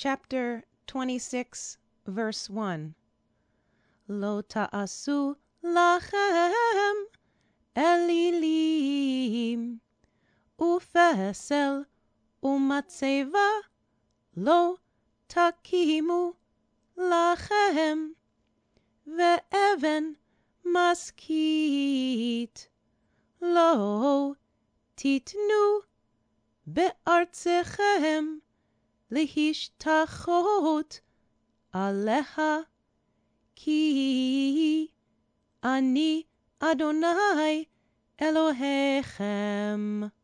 chapter 26, verse 1. Lo ta'asu lachem elilim ufesel umatzeva lo takimu lachem ve'even maskit lo titnu be'artzechem lihishtachot aleha ki ani Adonai Elohechem.